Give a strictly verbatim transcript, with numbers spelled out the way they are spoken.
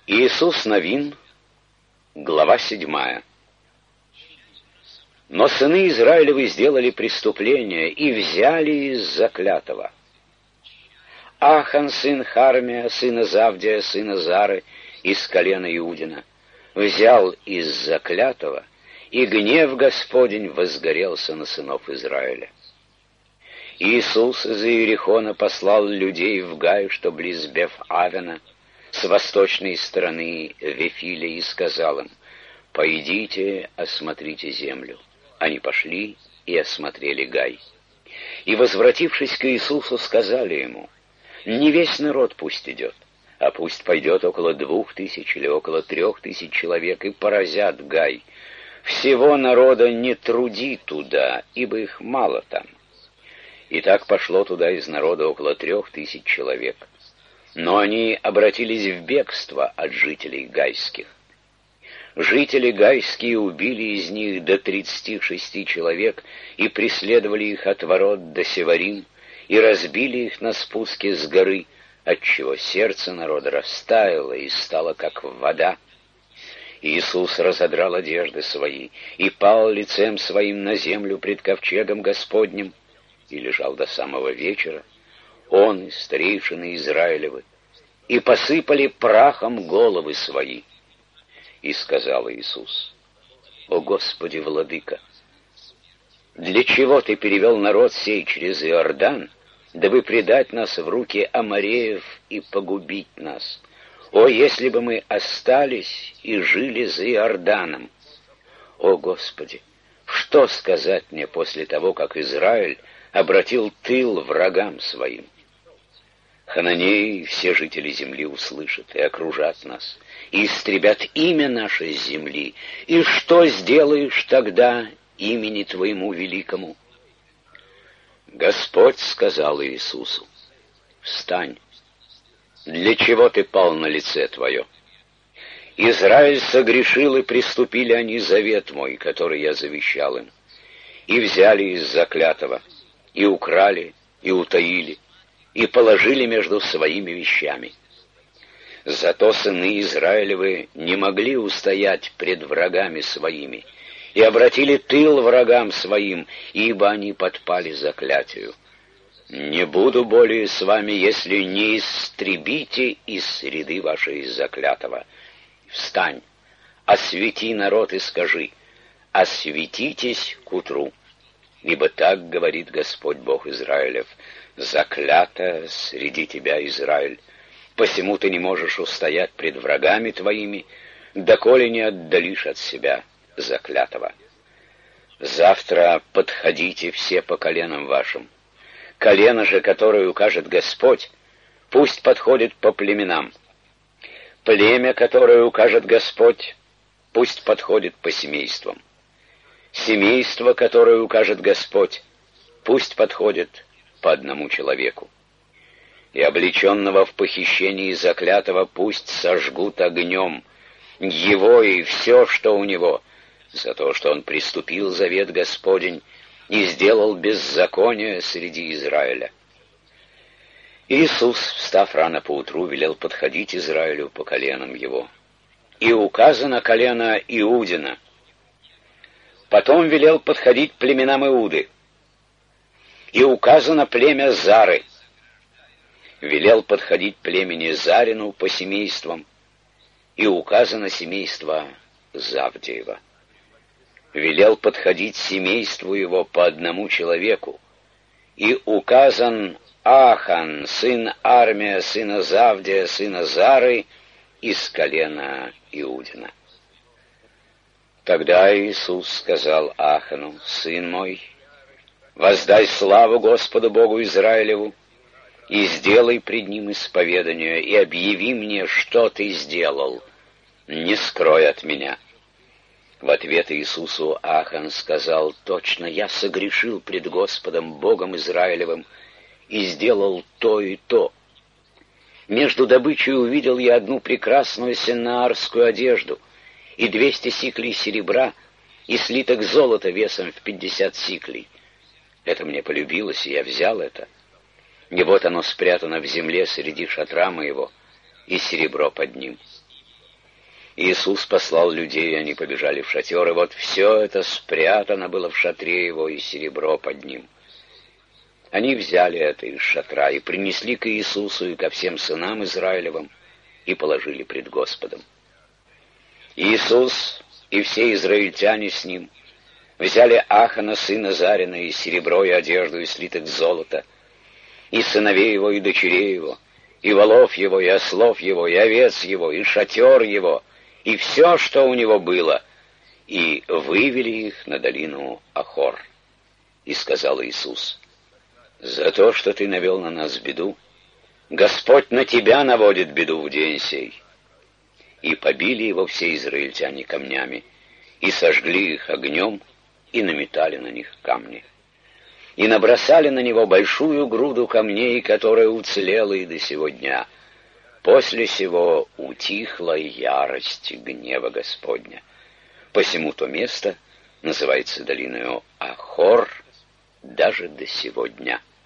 Иисус Новин, глава седьмая. Но сыны Израилевы сделали преступление и взяли из заклятого. Ахан, сын Хармия, сына Завдия, сына Зары, из колена Иудина, взял из заклятого, и гнев Господень возгорелся на сынов Израиля. Иисус из Иерихона послал людей в Гай, что близ Беф-Авена, с восточной стороны Вифиля, и сказал им: «Пойдите, осмотрите землю». Они пошли и осмотрели Гай. И, возвратившись к Иисусу, сказали ему: «Не весь народ пусть идет, а пусть пойдет около двух тысяч или около трех тысяч человек и поразят Гай. Всего народа не труди туда, ибо их мало там». И так пошло туда из народа около трех тысяч человек. Но они обратились в бегство от жителей гайских. Жители гайские убили из них до тридцати шести человек и преследовали их от ворот до Севарим, и разбили их на спуске с горы, отчего сердце народа растаяло и стало как вода. Иисус разодрал одежды свои и пал лицем своим на землю пред ковчегом Господним, и лежал до самого вечера, он и старейшины Израилевы, и посыпали прахом головы свои. И сказал Иисус: «О Господи, Владыка, для чего Ты перевел народ сей через Иордан, дабы предать нас в руки амореев и погубить нас? О, если бы мы остались и жили за Иорданом! О Господи, что сказать мне после того, как Израиль обратил тыл врагам своим? Хананеи и все жители земли услышат и окружат нас, и истребят имя наше с земли. И что сделаешь тогда имени Твоему великому?» Господь сказал Иисусу: «Встань! Для чего ты пал на лице твое? Израиль согрешил, и приступили они завет мой, который я завещал им, и взяли из заклятого, и украли, и утаили, и положили между своими вещами. Зато сыны Израилевы не могли устоять пред врагами своими, и обратили тыл врагам своим, ибо они подпали заклятию. Не буду более с вами, если не истребите из среды вашей заклятого. Встань, освети народ и скажи: осветитесь к утру. Ибо так говорит Господь Бог Израилев: заклято среди тебя Израиль, посему ты не можешь устоять пред врагами твоими, доколе не отдалишь от себя заклятого. Завтра подходите все по коленам вашим. Колено же, которое укажет Господь, пусть подходит по племенам. Племя, которое укажет Господь, пусть подходит по семействам. Семейство, которое укажет Господь, пусть подходит по одному человеку. И облеченного в похищении заклятого пусть сожгут огнем, его и все, что у него, за то, что он приступил завет Господень и сделал беззаконие среди Израиля». Иисус, встав рано поутру, велел подходить Израилю по коленам его. И указано колено Иудина. Потом велел подходить племенам Иуды. И указано племя Зары. Велел подходить племени Зарину по семействам. И указано семейство Завдиева. Велел подходить семейству его по одному человеку. И указан Ахан, сын Армия, сына Завдия, сына Зары, из колена Иудина. Тогда Иисус сказал Ахану: «Сын мой, воздай славу Господу Богу Израилеву, и сделай пред Ним исповедание, и объяви мне, что ты сделал, не скрой от меня». В ответ Иисусу Ахан сказал: «Точно, я согрешил пред Господом Богом Израилевым и сделал то и то. Между добычей увидел я одну прекрасную сеннаарскую одежду, и двести сиклей серебра, и слиток золота весом в пятьдесят сиклей. Это мне полюбилось, и я взял это. И вот оно спрятано в земле среди шатра моего, и серебро под ним. Иисус послал людей, и они побежали в шатер, и вот все это спрятано было в шатре его, и серебро под ним. Они взяли это из шатра и принесли к Иисусу и ко всем сынам Израилевым, и положили пред Господом. Иисус и все израильтяне с ним взяли Ахана, сына Зарина, и серебро, и одежду, и слиток золота, и сыновей его, и дочерей его, и волов его, и ослов его, и овец его, и шатер его, и все, что у него было, и вывели их на долину Ахор. И сказал Иисус: «За то, что ты навел на нас беду, Господь на тебя наводит беду в день сей». И побили его все израильтяне камнями, и сожгли их огнем, и наметали на них камни. И набросали на него большую груду камней, которая уцелела и до сего дня. После сего утихла ярость гнева Господня. Посему то место называется долиною Ахор даже до сего дня.